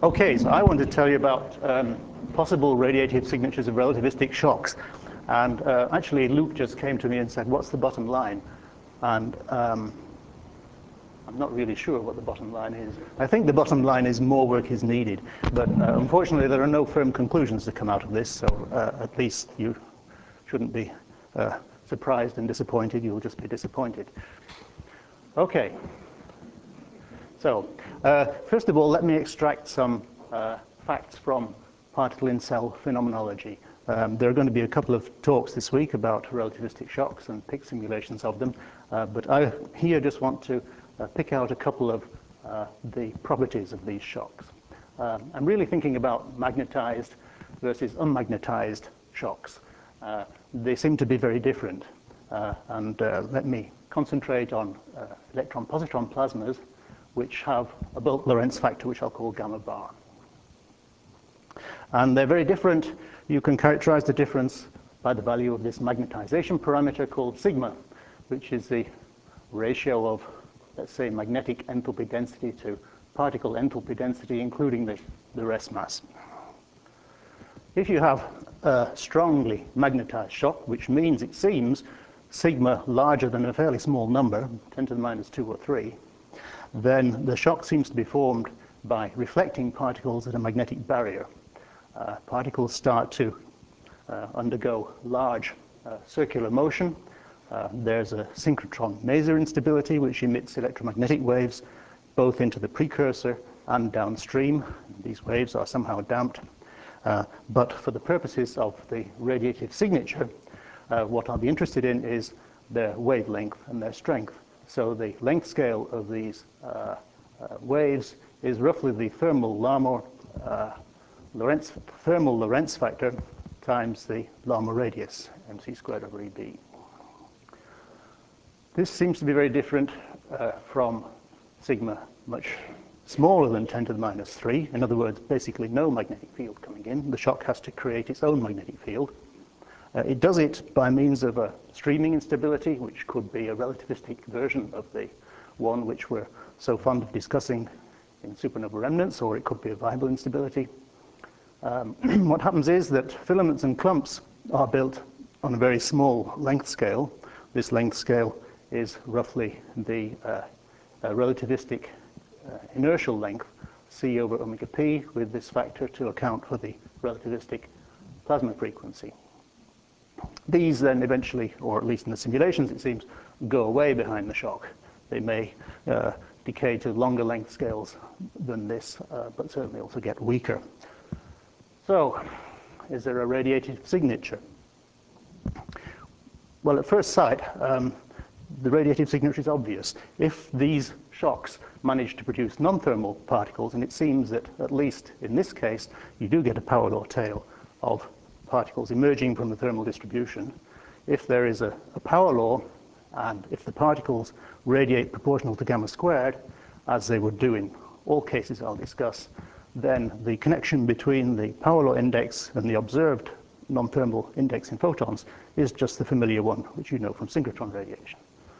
Okay, so I want to tell you about possible radiative signatures of relativistic shocks. And actually, Luke just came to me and said, what's the bottom line? And I'm not really sure what the bottom line is. I think the bottom line is more work is needed. But unfortunately, there are no firm conclusions to come out of this. So at least you shouldn't be surprised and disappointed. You'll just be disappointed. Okay. So first of all, let me extract some facts from particle-in-cell phenomenology. There are going to be a couple of talks this week about relativistic shocks and PIC simulations of them, but I here just want to pick out a couple of the properties of these shocks. I'm really thinking about magnetized versus unmagnetized shocks. They seem to be very different, and let me concentrate on electron-positron plasmas, which have a bulk Lorentz factor, which I'll call gamma bar. And they're very different. You can characterize the difference by the value of this magnetization parameter called sigma, which is the ratio of, let's say, magnetic enthalpy density to particle enthalpy density, including the rest mass. If you have a strongly magnetized shock, which means it seems sigma larger than a fairly small number, 10 to the minus 2 or 3, then the shock seems to be formed by reflecting particles at a magnetic barrier. Particles start to undergo large circular motion. There's a synchrotron maser instability, which emits electromagnetic waves both into the precursor and downstream. These waves are somehow damped. But for the purposes of the radiative signature, what I'll be interested in is their wavelength and their strength. So the length scale of these waves is roughly the thermal Lorentz factor times the Larmor radius, mc squared over EB. This seems to be very different from sigma, much smaller than 10 to the minus 3. In other words, basically no magnetic field coming in. The shock has to create its own magnetic field. It does it by means of a streaming instability, which could be a relativistic version of the one which we're so fond of discussing in supernova remnants, or it could be a Weibull instability. What happens is that filaments and clumps are built on a very small length scale. This length scale is roughly the relativistic inertial length, c over omega p, with this factor to account for the relativistic plasma frequency. These then eventually, or at least in the simulations it seems, go away behind the shock. They may decay to longer length scales than this, but certainly also get weaker. So, is there a radiative signature? Well, at first sight, the radiative signature is obvious. If these shocks manage to produce non-thermal particles, and it seems that, at least in this case, you do get a power law tail of particles emerging from the thermal distribution. If there is a power law, and if the particles radiate proportional to gamma squared, as they would do in all cases I'll discuss, then the connection between the power law index and the observed non-thermal index in photons is just the familiar one, which you know from synchrotron radiation.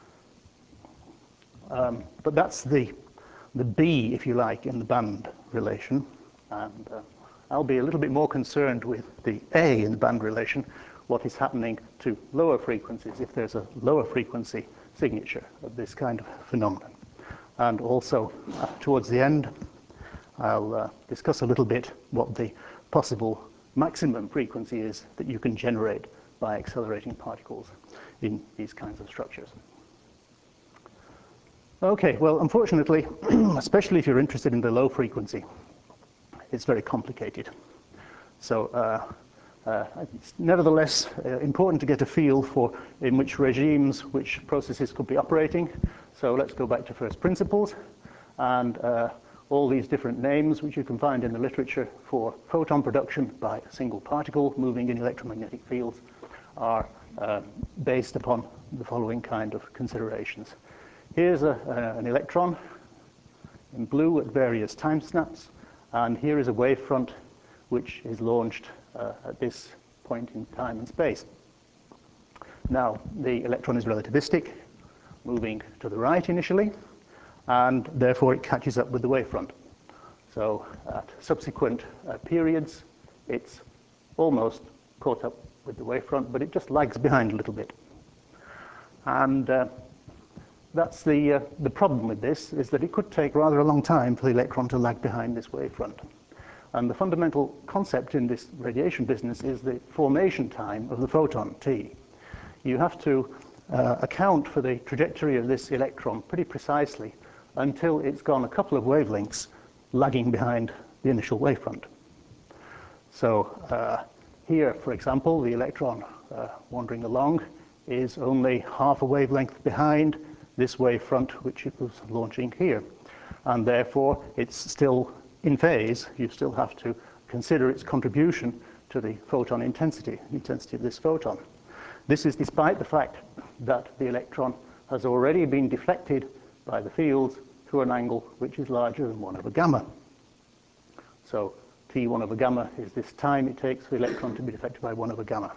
But that's the B, if you like, in the band relation. And I'll be a little bit more concerned with the A in the band relation, what is happening to lower frequencies if there's a lower frequency signature of this kind of phenomenon. And also, towards the end, I'll discuss a little bit what the possible maximum frequency is that you can generate by accelerating particles in these kinds of structures. Okay, well, unfortunately, especially if you're interested in the low frequency, it's very complicated. So it's nevertheless important to get a feel for in which regimes, which processes could be operating. So let's go back to first principles. And all these different names, which you can find in the literature for photon production by a single particle moving in electromagnetic fields, are based upon the following kind of considerations. Here's an electron in blue at various time snaps, and here is a wavefront which is launched at this point in time and space. Now, the electron is relativistic, moving to the right initially, and therefore it catches up with the wavefront. So at subsequent periods, it's almost caught up with the wavefront, but it just lags behind a little bit. And that's the problem with this, is that it could take rather a long time for the electron to lag behind this wavefront. And the fundamental concept in this radiation business is the formation time of the photon, t. You have to account for the trajectory of this electron pretty precisely until it's gone a couple of wavelengths lagging behind the initial wavefront. So here, for example, the electron wandering along is only half a wavelength behind this wavefront, which it was launching here. And therefore, it's still in phase. You still have to consider its contribution to the photon intensity, the intensity of this photon. This is despite the fact that the electron has already been deflected by the fields through an angle which is larger than 1 over gamma. So T1 over gamma is this time it takes for the electron to be deflected by 1 over gamma.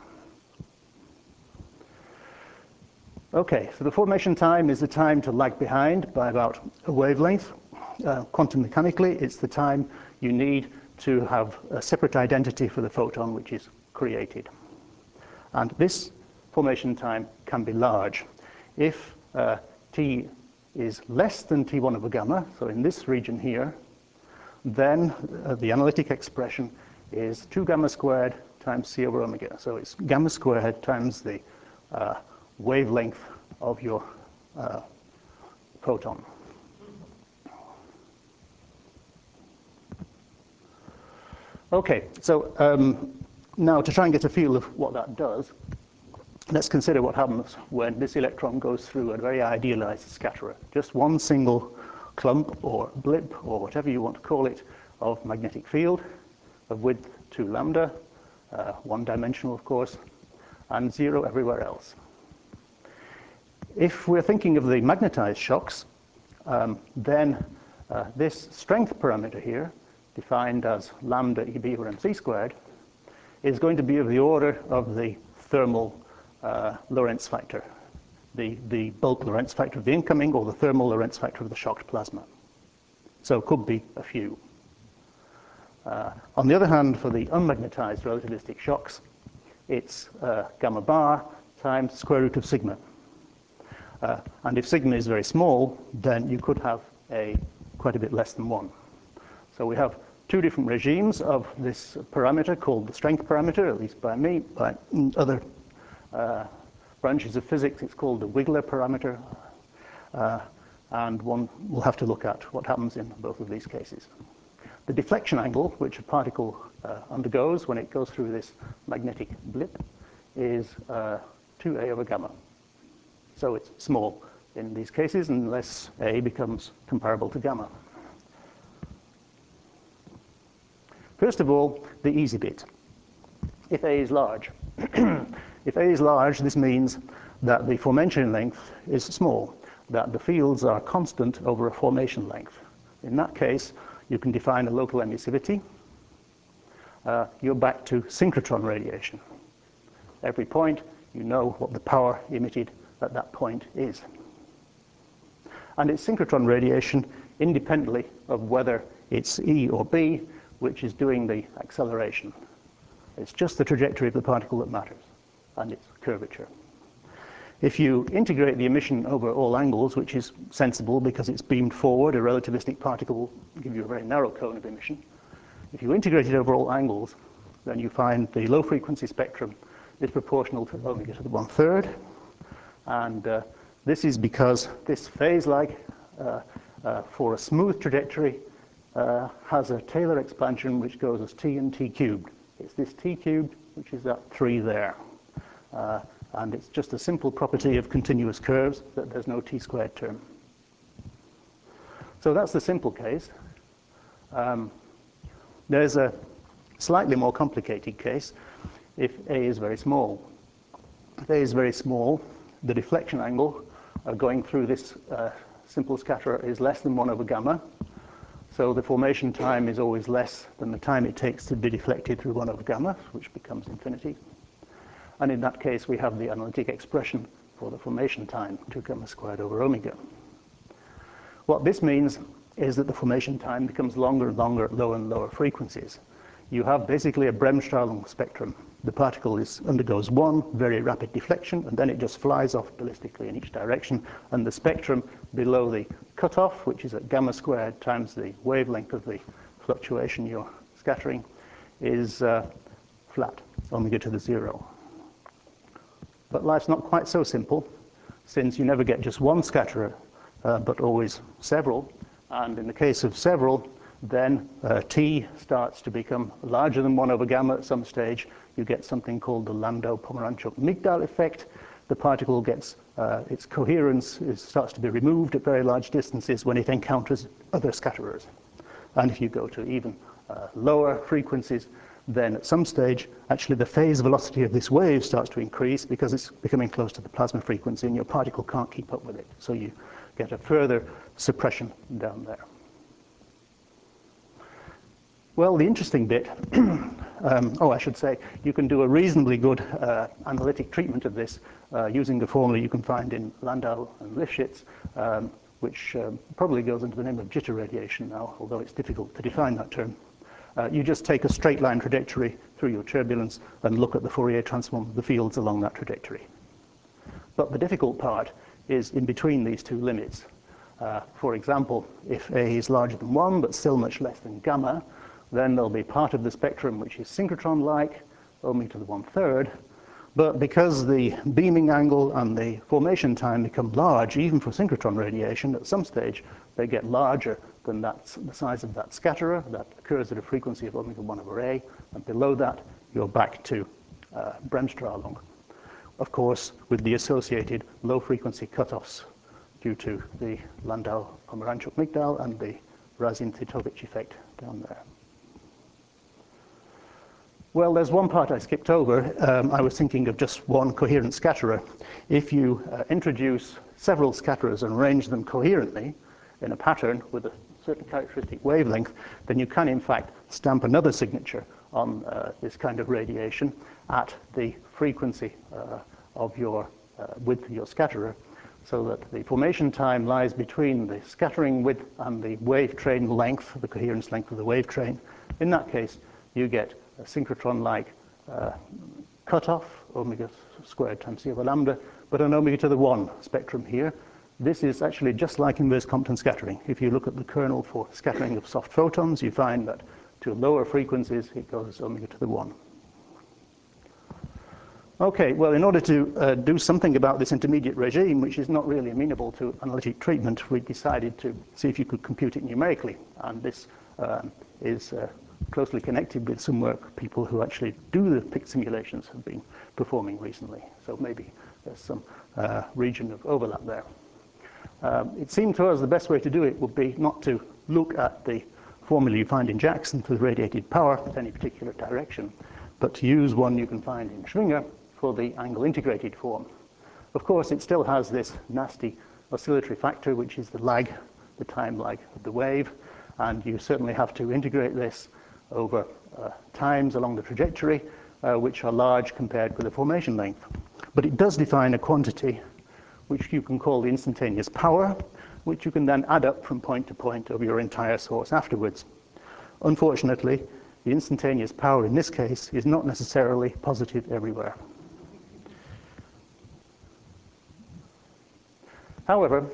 Okay, so the formation time is the time to lag behind by about a wavelength. Quantum mechanically, it's the time you need to have a separate identity for the photon which is created. And this formation time can be large. If T is less than T1 over gamma, so in this region here, then the analytic expression is 2 gamma squared times C over omega. So it's gamma squared times the wavelength of your photon. Okay, so now to try and get a feel of what that does, let's consider what happens when this electron goes through a very idealized scatterer. Just one single clump or blip or whatever you want to call it of magnetic field of width 2 lambda, one-dimensional of course, and 0 everywhere else. If we're thinking of the magnetized shocks, then this strength parameter here, defined as lambda EB over mc squared, is going to be of the order of the thermal Lorentz factor, the bulk Lorentz factor of the incoming or the thermal Lorentz factor of the shocked plasma. So it could be a few. On the other hand, for the unmagnetized relativistic shocks, it's gamma bar times the square root of sigma. And if sigma is very small, then you could have quite a bit less than 1. So we have 2 different regimes of this parameter called the strength parameter, at least by me. By other branches of physics, it's called the Wigler parameter. And one will have to look at what happens in both of these cases. The deflection angle, which a particle undergoes when it goes through this magnetic blip, is 2a over gamma. So it's small in these cases unless A becomes comparable to gamma. First of all, the easy bit. If A is large, if A is large, this means that the formation length is small, that the fields are constant over a formation length. In that case, you can define a local emissivity. You're back to synchrotron radiation. Every point, you know what the power emitted at that point is. And it's synchrotron radiation independently of whether it's E or B, which is doing the acceleration. It's just the trajectory of the particle that matters, and its curvature. If you integrate the emission over all angles, which is sensible because it's beamed forward, a relativistic particle will give you a very narrow cone of emission. If you integrate it over all angles, then you find the low frequency spectrum is proportional to omega to the 1/3. And this is because this phase-lag, for a smooth trajectory, has a Taylor expansion which goes as t and t cubed. It's this t cubed, which is that 3 there. And it's just a simple property of continuous curves that there's no t squared term. So that's the simple case. There's a slightly more complicated case if A is very small. If A is very small, the deflection angle going through this simple scatterer is less than 1 over gamma. So the formation time is always less than the time it takes to be deflected through 1 over gamma, which becomes infinity. And in that case, we have the analytic expression for the formation time, 2 gamma squared over omega. What this means is that the formation time becomes longer and longer at lower and lower frequencies. You have basically a Bremsstrahlung spectrum. The particle undergoes one very rapid deflection, and then it just flies off ballistically in each direction, and the spectrum below the cutoff, which is at gamma squared times the wavelength of the fluctuation you're scattering, is flat, omega to the 0. But life's not quite so simple, since you never get just one scatterer, but always several. And in the case of several, then T starts to become larger than 1 over gamma at some stage. You get something called the Landau-Pomeranchuk-Migdal effect. The particle gets, its coherence starts to be removed at very large distances when it encounters other scatterers. And if you go to even lower frequencies, then at some stage, actually the phase velocity of this wave starts to increase because it's becoming close to the plasma frequency and your particle can't keep up with it. So you get a further suppression down there. Well, the interesting bit, I should say, you can do a reasonably good analytic treatment of this using the formula you can find in Landau and Lifshitz, which probably goes under the name of jitter radiation now, although it's difficult to define that term. You just take a straight line trajectory through your turbulence and look at the Fourier transform of the fields along that trajectory. But the difficult part is in between these two limits. For example, if A is larger than 1 but still much less than gamma, then there'll be part of the spectrum which is synchrotron-like, omega to the 1/3. But because the beaming angle and the formation time become large, even for synchrotron radiation, at some stage they get larger than the size of that scatterer. That occurs at a frequency of omega 1 over A, and below that you're back to Bremsstrahlung. Of course, with the associated low-frequency cutoffs due to the Landau-Pomeranchuk-Migdal and the Razin-Titowich effect down there. Well, there's one part I skipped over. I was thinking of just one coherent scatterer. If you introduce several scatterers and arrange them coherently in a pattern with a certain characteristic wavelength, then you can, in fact, stamp another signature on this kind of radiation at the frequency of your width of your scatterer, so that the formation time lies between the scattering width and the wave train length, the coherence length of the wave train. In that case, you get a synchrotron-like cutoff, omega squared times c over lambda, but an omega to the 1 spectrum here. This is actually just like inverse Compton scattering. If you look at the kernel for scattering of soft photons, you find that to lower frequencies, it goes omega to the 1. Okay, well, in order to do something about this intermediate regime, which is not really amenable to analytic treatment, we decided to see if you could compute it numerically. And this is closely connected with some work people who actually do the PIC simulations have been performing recently. So maybe there's some region of overlap there. It seemed to us the best way to do it would be not to look at the formula you find in Jackson for the radiated power in any particular direction, but to use one you can find in Schwinger for the angle integrated form. Of course, it still has this nasty oscillatory factor, which is the lag, the time lag of the wave, and you certainly have to integrate this over times along the trajectory, which are large compared with the formation length. But it does define a quantity which you can call the instantaneous power, which you can then add up from point to point of your entire source afterwards. Unfortunately, the instantaneous power in this case is not necessarily positive everywhere. However,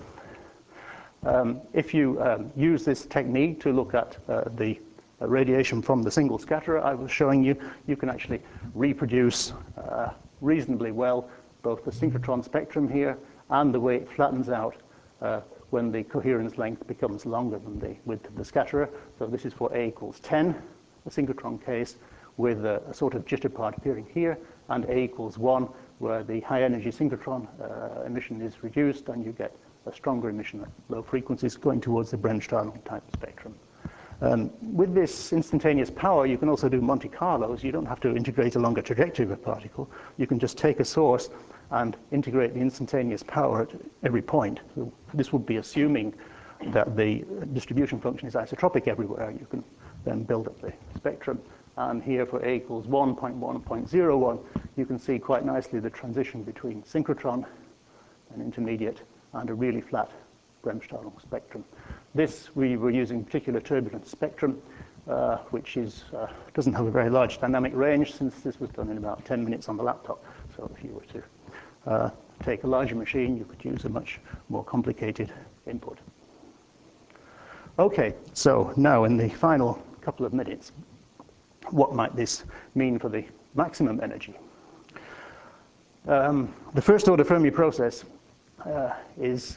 if you use this technique to look at the radiation from the single scatterer I was showing you, you can actually reproduce reasonably well both the synchrotron spectrum here and the way it flattens out when the coherence length becomes longer than the width of the scatterer. So this is for A equals 10, the synchrotron case, with a sort of jitter part appearing here, and A equals 1, where the high energy synchrotron emission is reduced and you get a stronger emission at low frequencies going towards the Bremsstrahlung type spectrum. With this instantaneous power, you can also do Monte Carlos. You don't have to integrate along a trajectory of a particle. You can just take a source and integrate the instantaneous power at every point. So this would be assuming that the distribution function is isotropic everywhere. You can then build up the spectrum. And here for A equals 1.1 and 0.01, you can see quite nicely the transition between synchrotron, an intermediate, and a really flat Bremsstrahlung spectrum. This, we were using particular turbulence spectrum, which doesn't have a very large dynamic range, since this was done in about 10 minutes on the laptop. So if you were to take a larger machine, you could use a much more complicated input. Okay, so now in the final couple of minutes, what might this mean for the maximum energy? The first order Fermi process is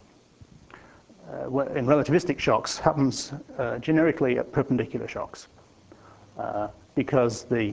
in relativistic shocks happens generically at perpendicular shocks because the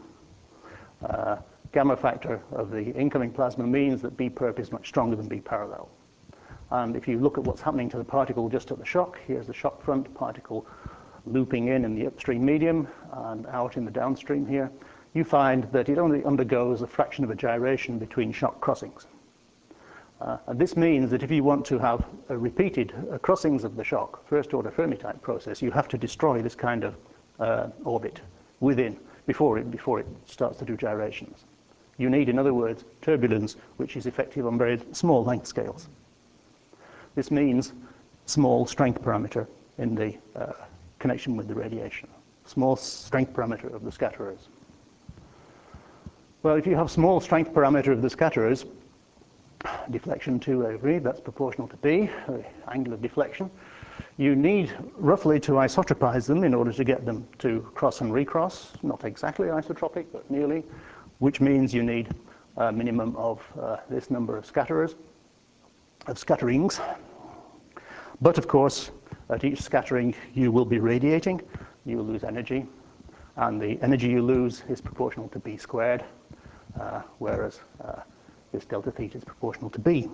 gamma factor of the incoming plasma means that B perp is much stronger than B parallel. And if you look at what's happening to the particle just at the shock, here's the shock front particle looping in the upstream medium and out in the downstream here, you find that it only undergoes a fraction of a gyration between shock crossings. And this means that if you want to have repeated crossings of the shock, first order Fermi type process, you have to destroy this kind of orbit before it starts to do gyrations. You need, in other words, turbulence which is effective on very small length scales. This means small strength parameter in the connection with the radiation, small strength parameter of the scatterers. Well, if you have small strength parameter of the scatterers, deflection 2 over E, that's proportional to B, the angle of deflection. You need roughly to isotropize them in order to get them to cross and recross, not exactly isotropic, but nearly, which means you need a minimum of this number of scatterers, of scatterings. But of course, at each scattering, you will be radiating, you will lose energy, and the energy you lose is proportional to B squared, whereas this delta theta is proportional to B.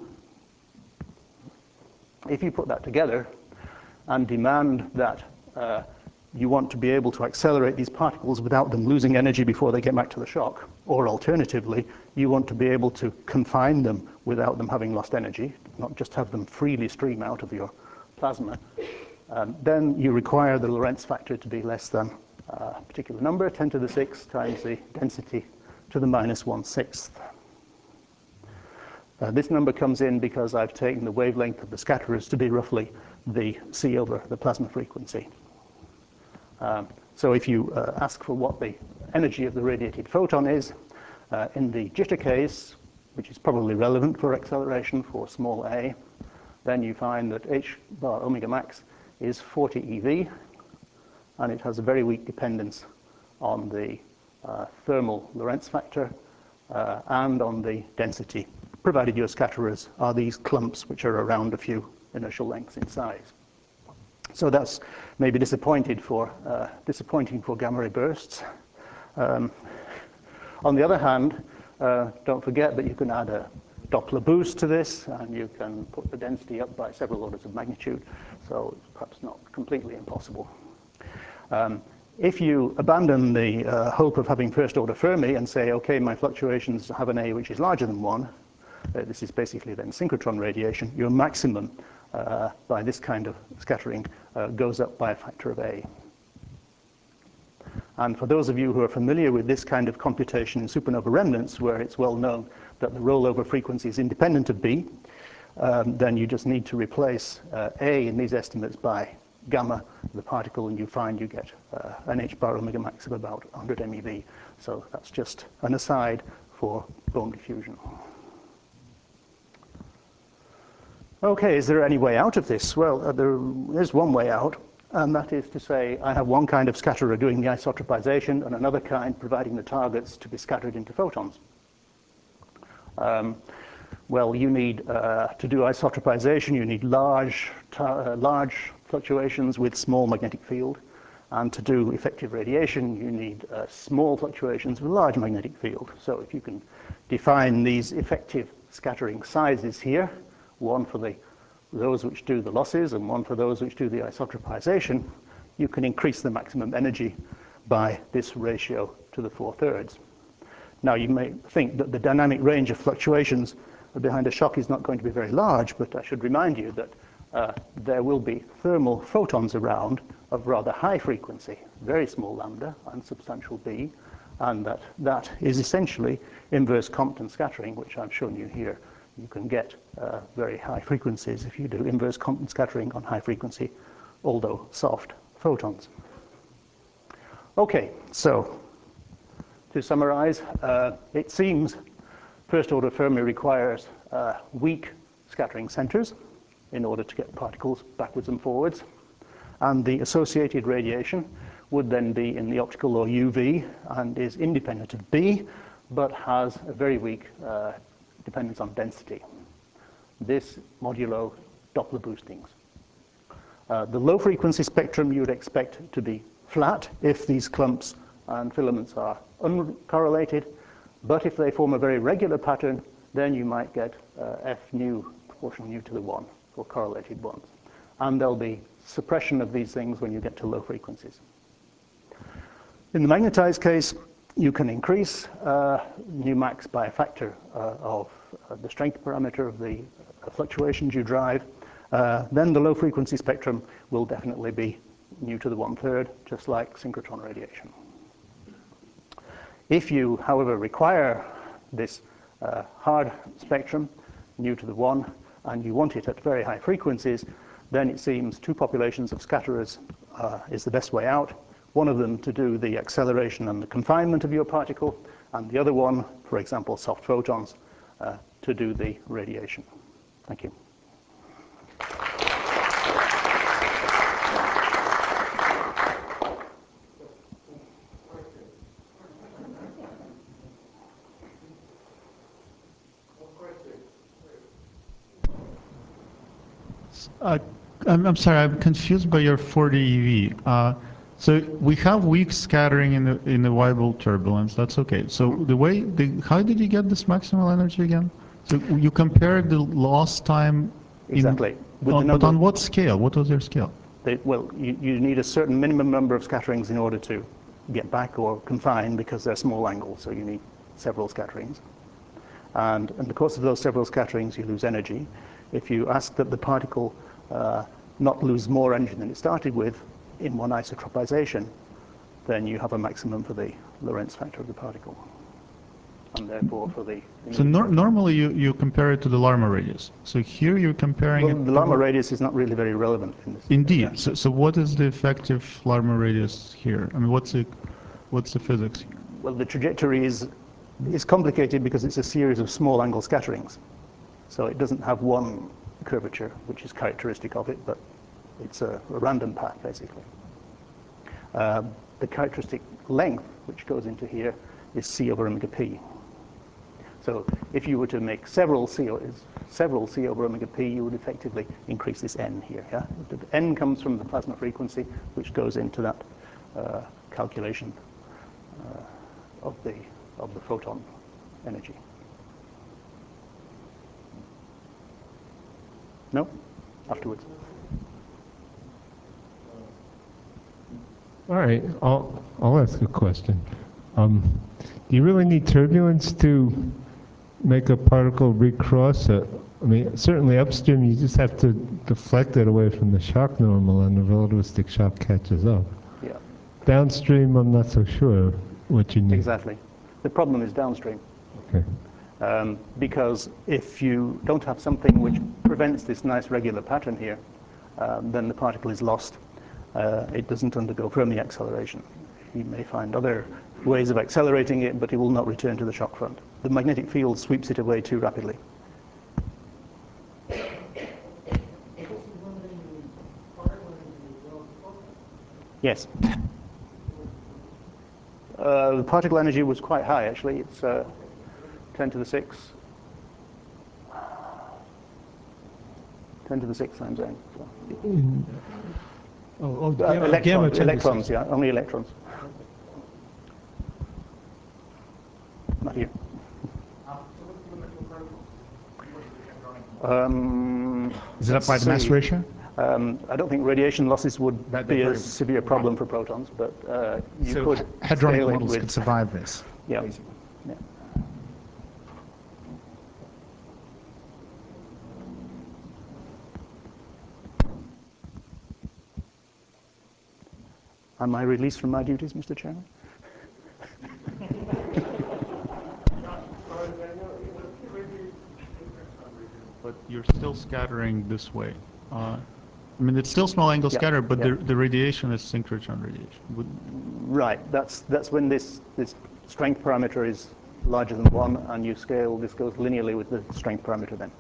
If you put that together and demand that you want to be able to accelerate these particles without them losing energy before they get back to the shock, or alternatively, you want to be able to confine them without them having lost energy, not just have them freely stream out of your plasma, then you require the Lorentz factor to be less than a particular number, 10 to the 6 times the density to the minus 1/6. This number comes in because I've taken the wavelength of the scatterers to be roughly the C over the plasma frequency. So if you ask for what the energy of the radiated photon is, in the jitter case, which is probably relevant for acceleration for small a, then you find that h bar omega max is 40 eV, and it has a very weak dependence on the thermal Lorentz factor and on the density, provided your scatterers are these clumps which are around a few inertial lengths in size. So that's maybe disappointing for gamma ray bursts. On the other hand, don't forget that you can add a Doppler boost to this, and you can put the density up by several orders of magnitude, so it's perhaps not completely impossible. If you abandon the hope of having first order Fermi and say, okay, my fluctuations have an A which is larger than 1, this is basically then synchrotron radiation, your maximum by this kind of scattering goes up by a factor of A. And for those of you who are familiar with this kind of computation in supernova remnants, where it's well known that the rollover frequency is independent of B, then you just need to replace A in these estimates by gamma, the particle, and you find you get an h bar omega max of about 100 MeV. So that's just an aside for bone diffusion. Okay, is there any way out of this? Well, there is one way out, and that is to say I have one kind of scatterer doing the isotropization and another kind providing the targets to be scattered into photons. Well, you need, to do isotropization, you need large fluctuations with small magnetic field. And to do effective radiation, you need small fluctuations with large magnetic field. So if you can define these effective scattering sizes here, one for those which do the losses and one for those which do the isotropization, you can increase the maximum energy by this ratio to the 4/3. Now, you may think that the dynamic range of fluctuations behind a shock is not going to be very large, but I should remind you that there will be thermal photons around of rather high frequency, very small lambda and substantial B, and that is essentially inverse Compton scattering, which I've shown you here you can get very high frequencies if you do inverse Compton scattering on high frequency, although soft photons. Okay, so to summarize, it seems first order Fermi requires weak scattering centers in order to get particles backwards and forwards. And the associated radiation would then be in the optical law UV and is independent of B, but has a very weak dependence on density. This modulo Doppler boostings. The low frequency spectrum you would expect to be flat if these clumps and filaments are uncorrelated, but if they form a very regular pattern, then you might get F nu proportional nu to the 1 for correlated ones. And there'll be suppression of these things when you get to low frequencies. In the magnetized case, you can increase nu max by a factor of the strength parameter of the fluctuations you drive. Then the low frequency spectrum will definitely be nu to the 1/3, just like synchrotron radiation. If you, however, require this hard spectrum, nu to the 1, and you want it at very high frequencies, then it seems two populations of scatterers is the best way out. One of them to do the acceleration and the confinement of your particle, and the other one, for example, soft photons, to do the radiation. Thank you. I'm sorry, I'm confused by your 4D EV. So we have weak scattering in the Weibull turbulence. That's okay. So how did you get this maximal energy again? So you compared the lost time. Exactly. But on what scale? What was your scale? You need a certain minimum number of scatterings in order to get back or confine, because they're small angles, so you need several scatterings. And in the course of those several scatterings, you lose energy. If you ask that the particle not lose more energy than it started with in one isotropization, then you have a maximum for the Lorentz factor of the particle, and therefore for the... So normally you compare it to the Larmor radius. So here you're comparing it... The Larmor radius is not really very relevant in this. Indeed. So what is the effective Larmor radius here? I mean, what's the physics here? Well, the trajectory is complicated because it's a series of small angle scatterings. So it doesn't have one curvature, which is characteristic of it, but it's a random path, basically. The characteristic length, which goes into here, is c over omega p. So if you were to make several c over omega p, you would effectively increase this n here. Yeah? The n comes from the plasma frequency, which goes into that calculation of the photon energy. No? Afterwards. All right, I'll ask a question. Do you really need turbulence to make a particle recross it? I mean, certainly upstream you just have to deflect it away from the shock normal and the relativistic shock catches up. Yeah. Downstream, I'm not so sure what you need. Exactly. The problem is downstream. Okay. Because if you don't have something which prevents this nice regular pattern here, then the particle is lost. It doesn't undergo Fermi acceleration. You may find other ways of accelerating it, but it will not return to the shock front. The magnetic field sweeps it away too rapidly. Yes. The particle energy was quite high, actually. It's 10 to the 6. 10 to the 6 times n. So. Electrons, yeah, only electrons. Not here. Is it up by the mass ratio? I don't think radiation losses would be a severe problem for protons, but you could. Hadronic models could survive this. Yeah. Yeah. Am I released from my duties, Mr. Chairman? but you're still scattering this way. I mean, it's still small angle Yeah, scatter, but yeah. the radiation is synchrotron radiation. Right. That's when this strength parameter is larger than 1, and you scale. This goes linearly with the strength parameter then.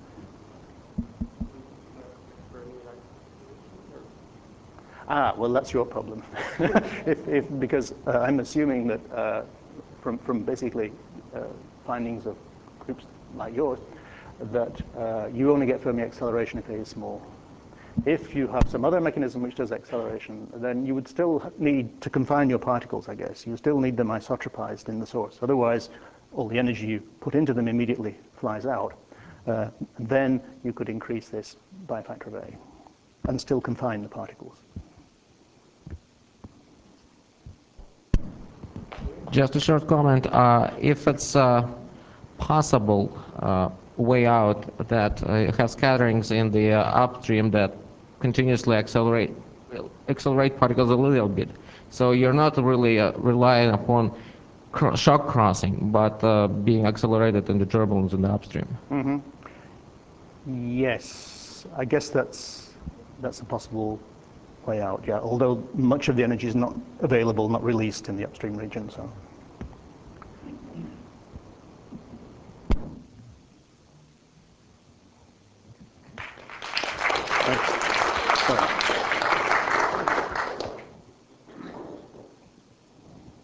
Well, that's your problem. Because I'm assuming that from basically findings of groups like yours, that you only get Fermi acceleration if A is small. If you have some other mechanism which does acceleration, then you would still need to confine your particles, I guess. You still need them isotropized in the source. Otherwise, all the energy you put into them immediately flies out. Then you could increase this by a factor of A and still confine the particles. Just a short comment. If it's possible way out that has scatterings in the upstream that continuously accelerate particles a little bit, so you're not really relying upon shock crossing, but being accelerated in the turbulence in the upstream. Mm-hmm. Yes, I guess that's a possible way out, yeah, although much of the energy is not available, not released in the upstream region. So. Thanks. Sorry.